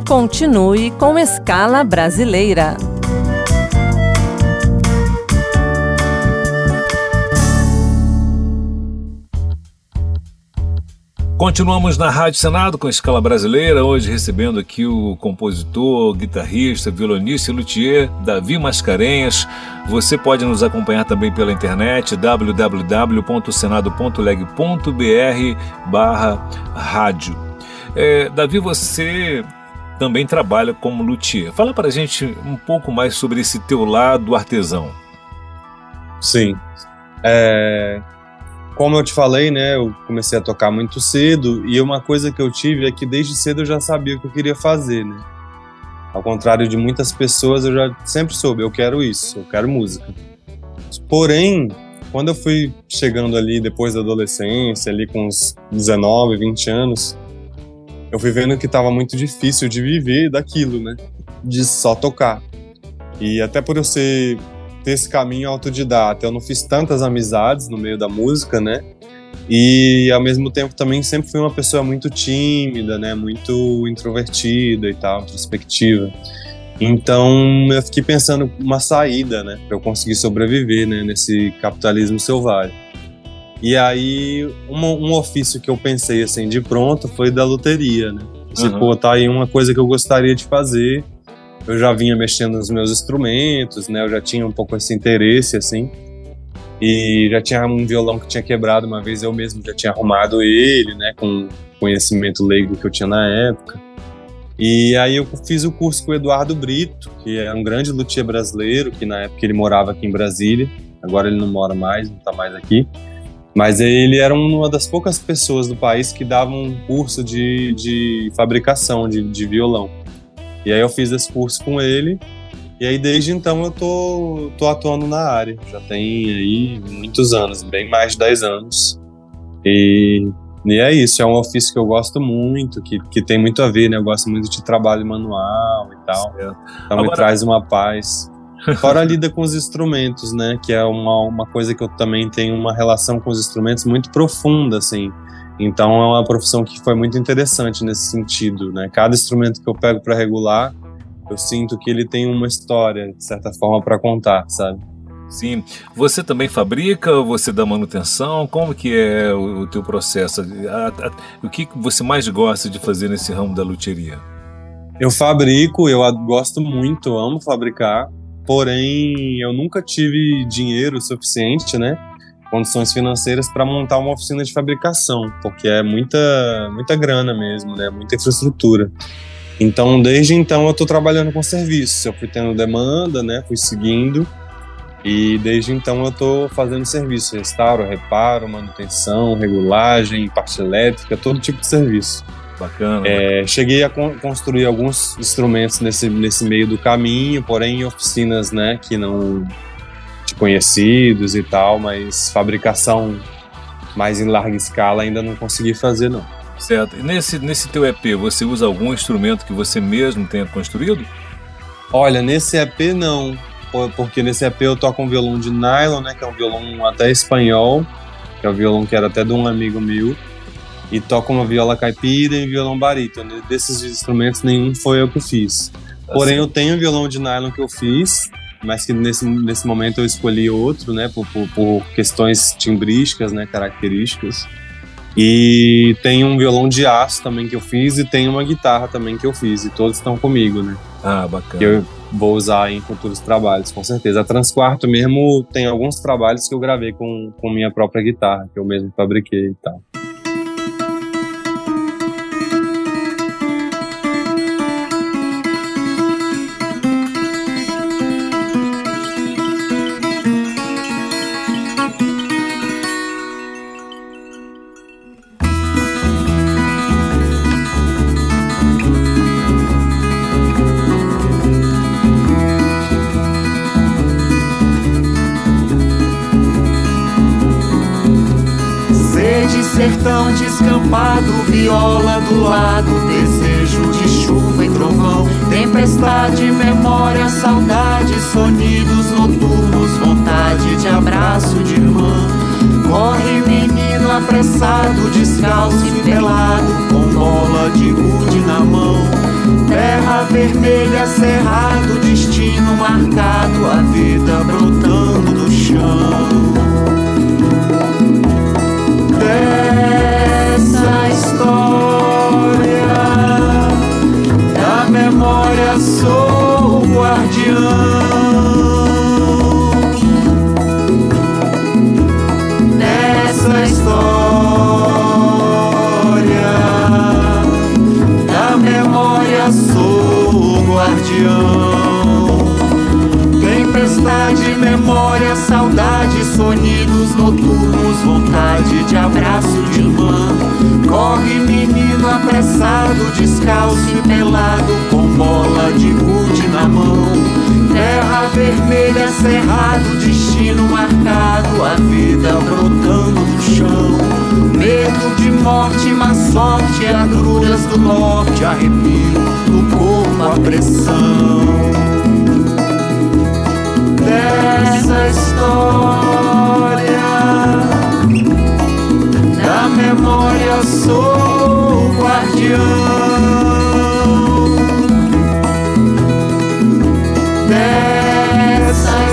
Continue com Escala Brasileira. Continuamos na Rádio Senado com a Escala Brasileira, hoje recebendo aqui o compositor, guitarrista, violonista e luthier Davi Mascarenhas. Você pode nos acompanhar também pela internet www.senado.leg.br/rádio. Davi, você também trabalha como luthier. Fala para a gente um pouco mais sobre esse teu lado artesão. Sim. Como eu te falei, né, eu comecei a tocar muito cedo e uma coisa que eu tive é que desde cedo eu já sabia o que eu queria fazer, né? Ao contrário de muitas pessoas, eu já sempre soube, eu quero isso, eu quero música. Porém, quando eu fui chegando ali depois da adolescência, ali com uns 19, 20 anos, eu fui vendo que estava muito difícil de viver daquilo, né? De só tocar. E até por eu ter esse caminho autodidata, eu não fiz tantas amizades no meio da música, né? E ao mesmo tempo também sempre fui uma pessoa muito tímida, né? Muito introvertida e tal, introspectiva. Então eu fiquei pensando uma saída, né? Para eu conseguir sobreviver, né? Nesse capitalismo selvagem. E aí um ofício que eu pensei assim de pronto foi da luteria, né? Tá aí uma coisa que eu gostaria de fazer. Eu já vinha mexendo nos meus instrumentos, né? Eu já tinha um pouco esse interesse, assim. E já tinha um violão que tinha quebrado uma vez, eu mesmo já tinha arrumado ele, né? Com conhecimento leigo que eu tinha na época. E aí eu fiz o curso com o Eduardo Brito, que é um grande luthier brasileiro, que na época ele morava aqui em Brasília. Agora ele não mora mais, não tá mais aqui. Mas ele era uma das poucas pessoas do país que davam um curso de fabricação de violão. E aí eu fiz esse curso com ele, e aí desde então eu tô atuando na área. Já tem aí muitos anos, bem mais de 10 anos. E é isso, é um ofício que eu gosto muito, que tem muito a ver, né? Eu gosto muito de trabalho manual e tal. Certo. Então me traz uma paz. Fora a lida com os instrumentos, né? Que é uma coisa que eu também tenho uma relação com os instrumentos muito profunda, assim. Então é uma profissão que foi muito interessante nesse sentido, né? Cada instrumento que eu pego para regular, eu sinto que ele tem uma história, de certa forma, para contar, sabe? Sim. Você também fabrica, você dá manutenção? Como que é o teu processo? O que você mais gosta de fazer nesse ramo da luthieria? Eu fabrico, eu gosto muito, eu amo fabricar, porém eu nunca tive dinheiro suficiente, né? Condições financeiras para montar uma oficina de fabricação, porque é muita grana mesmo, né? Muita infraestrutura. Então, desde então, eu estou trabalhando com serviços. Eu fui tendo demanda, né? Fui seguindo. E desde então, eu estou fazendo serviço. Restauro, reparo, manutenção, regulagem, parte elétrica, todo tipo de serviço. Bacana. Cheguei a construir alguns instrumentos nesse meio do caminho, porém em oficinas, né? Que não... conhecidos e tal, mas fabricação mais em larga escala ainda não consegui fazer, não. Certo. E nesse teu EP, você usa algum instrumento que você mesmo tenha construído? Olha, nesse EP não, porque nesse EP eu toco um violão de nylon, né, que é um violão até espanhol, que é um violão que era até de um amigo meu, e toco uma viola caipira e violão barítono. Desses instrumentos nenhum foi eu que fiz. Porém, eu tenho um violão de nylon que eu fiz, mas que nesse momento eu escolhi outro, né, por questões timbrísticas, né, características. E tem um violão de aço também que eu fiz, e tem uma guitarra também que eu fiz, e todos estão comigo, né. Ah, bacana. Que eu vou usar em futuros trabalhos, com certeza. A Transquarto mesmo tem alguns trabalhos que eu gravei com minha própria guitarra, que eu mesmo fabriquei e tal. Sertão descampado, viola do lado, desejo de chuva e trovão, tempestade, memória, saudade, sonidos noturnos, vontade de abraço de irmã. Corre menino apressado, descalço e pelado, com bola de gude na mão. Terra Terra vermelha, cerrado, destino marcado, a vida brotando do chão. Dessa história da memória sou o guardião. Dessa história da memória sou o guardião. Tempestade, memória, saudade, sonidos noturnos, vontade de abraço de irmã. Corre menino apressado, descalço e pelado, com bola de gude na mão. Terra vermelha, cerrado, destino marcado, a vida brotando do chão. Medo de morte, má sorte, agruras do norte, arrepio do corpo, a pressão. Dessa história da memória sou o guardião. Dessa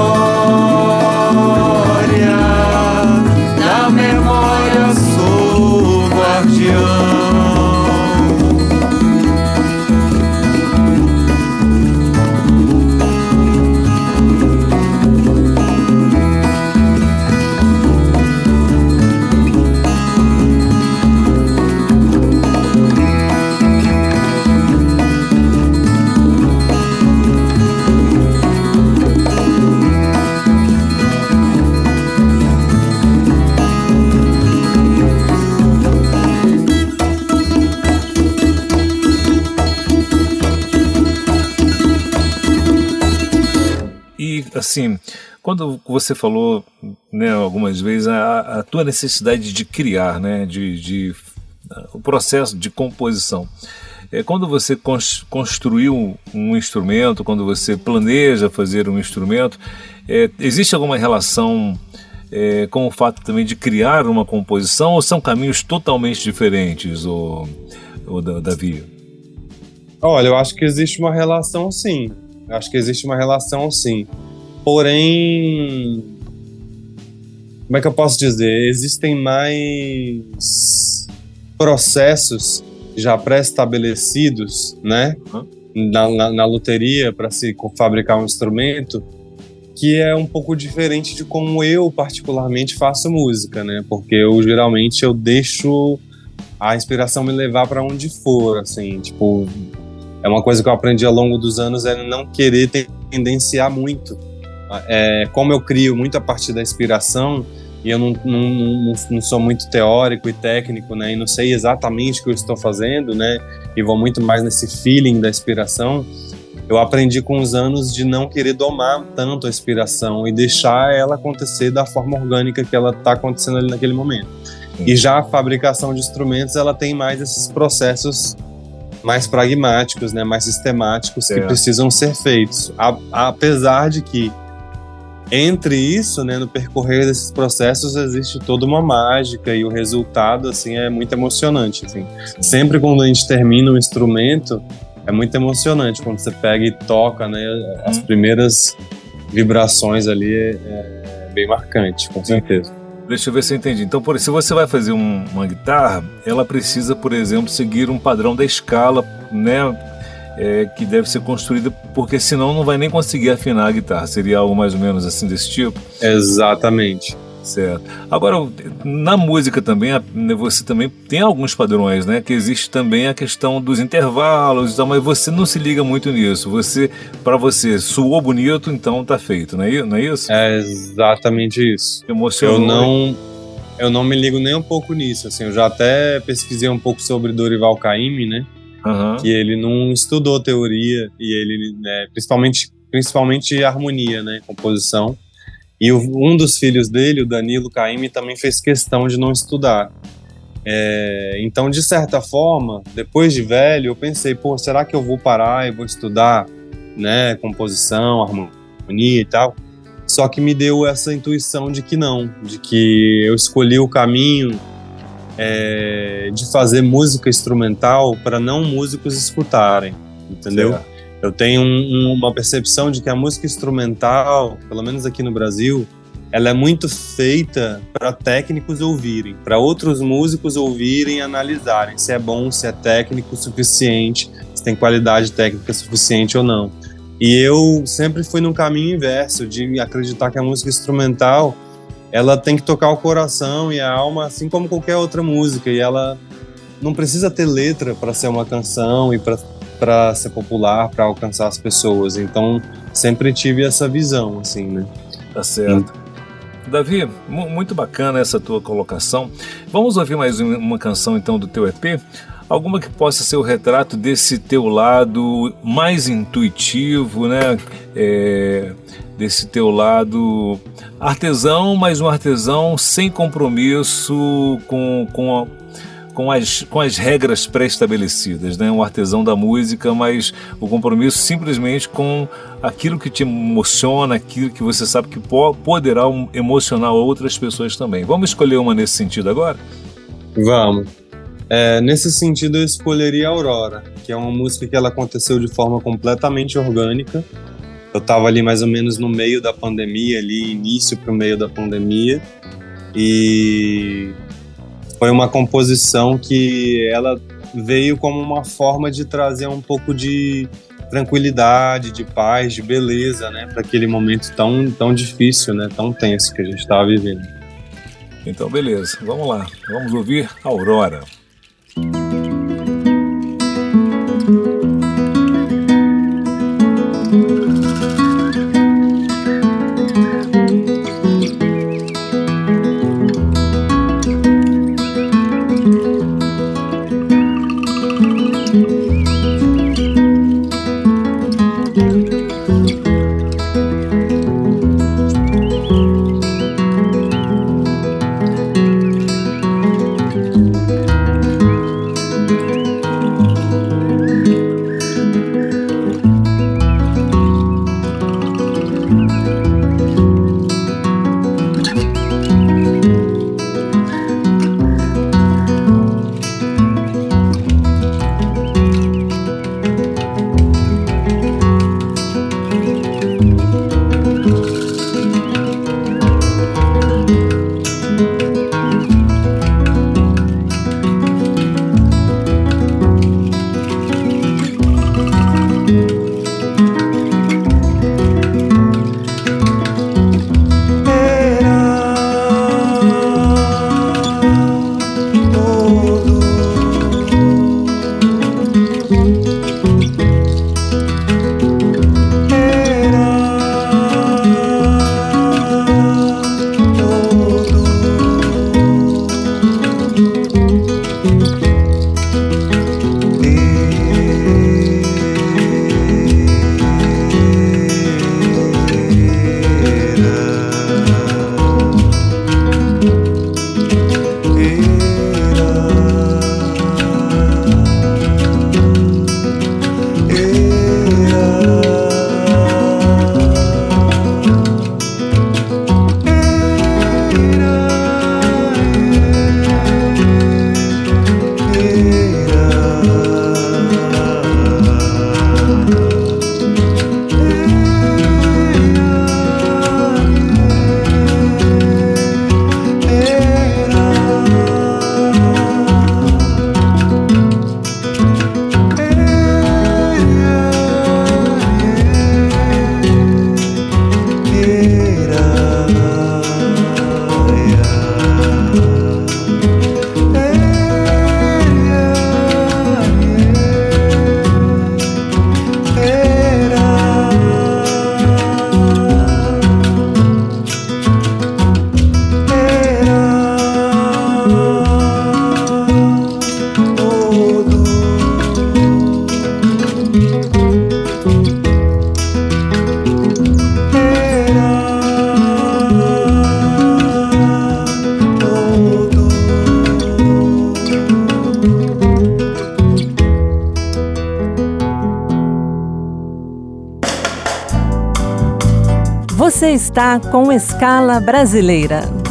história da memória sou o guardião. Assim, quando você falou, né, algumas vezes a tua necessidade de criar, né, o processo de composição, quando você construiu um instrumento, quando você planeja fazer um instrumento, existe alguma relação com o fato também de criar uma composição, ou são caminhos totalmente diferentes, Davi? Olha, eu acho que existe uma relação, sim. Porém, como é que eu posso dizer? Existem mais processos já pré-estabelecidos, né? Na luteria, para se fabricar um instrumento, que é um pouco diferente de como eu particularmente faço música, né? Porque eu geralmente deixo a inspiração me levar para onde for, assim, tipo, é uma coisa que eu aprendi ao longo dos anos, é não querer tendenciar muito. Como eu crio muito a partir da inspiração, e eu não sou muito teórico e técnico, né, e não sei exatamente o que eu estou fazendo, né, e vou muito mais nesse feeling da inspiração, eu aprendi com os anos de não querer domar tanto a inspiração e deixar ela acontecer da forma orgânica que ela está acontecendo ali naquele momento. E já a fabricação de instrumentos, ela tem mais esses processos mais pragmáticos, né, mais sistemáticos, que precisam ser feitos. Apesar de que entre isso, né, no percorrer desses processos, existe toda uma mágica e o resultado, assim, é muito emocionante, assim. Sempre quando a gente termina um instrumento, é muito emocionante quando você pega e toca, né, as primeiras vibrações ali, é bem marcante, com certeza. Deixa eu ver se eu entendi. Então, se você vai fazer uma guitarra, ela precisa, por exemplo, seguir um padrão da escala, né, que deve ser construída, porque senão não vai nem conseguir afinar a guitarra. Seria algo mais ou menos assim desse tipo? Exatamente. Certo. Agora, na música também, você também tem alguns padrões, né? Que existe também a questão dos intervalos e tal, mas você não se liga muito nisso. Para você, soou bonito, então tá feito, não é isso? É exatamente isso. Emocionou. Eu não me ligo nem um pouco nisso, assim. Eu já até pesquisei um pouco sobre Dorival Caymmi, né? Que ele não estudou teoria, e ele, né, principalmente harmonia, né, composição. E um dos filhos dele, o Danilo Caymmi, também fez questão de não estudar. Então, de certa forma, depois de velho, eu pensei, será que eu vou parar e vou estudar, né, composição, harmonia e tal? Só que me deu essa intuição de que não, de que eu escolhi o caminho de fazer música instrumental para não músicos escutarem. entendeu? Certo. Eu tenho uma percepção de que a música instrumental, pelo menos aqui no Brasil, ela é muito feita para técnicos ouvirem, para outros músicos ouvirem e analisarem se é bom, se é técnico o suficiente, se tem qualidade técnica suficiente ou não. E eu sempre fui num caminho inverso, de acreditar que a música instrumental, ela tem que tocar o coração e a alma, assim como qualquer outra música, e ela não precisa ter letra para ser uma canção e para ser popular, para alcançar as pessoas. Então, sempre tive essa visão, assim, né? Tá certo. Davi, muito bacana essa tua colocação. Vamos ouvir mais uma canção, então, do teu EP? Alguma que possa ser o retrato desse teu lado mais intuitivo, né? Desse teu lado artesão, mas um artesão sem compromisso com as regras pré-estabelecidas, né? Um artesão da música, mas o compromisso simplesmente com aquilo que te emociona, aquilo que você sabe que poderá emocionar outras pessoas também. Vamos escolher uma nesse sentido agora? Vamos. Nesse sentido, eu escolheria Aurora, que é uma música que ela aconteceu de forma completamente orgânica. Eu estava ali mais ou menos no meio da pandemia, ali início para o meio da pandemia, e foi uma composição que ela veio como uma forma de trazer um pouco de tranquilidade, de paz, de beleza, né, para aquele momento tão difícil, né, tão tenso que a gente estava vivendo. Então, beleza, vamos lá, vamos ouvir Aurora. Você está com Escala Brasileira.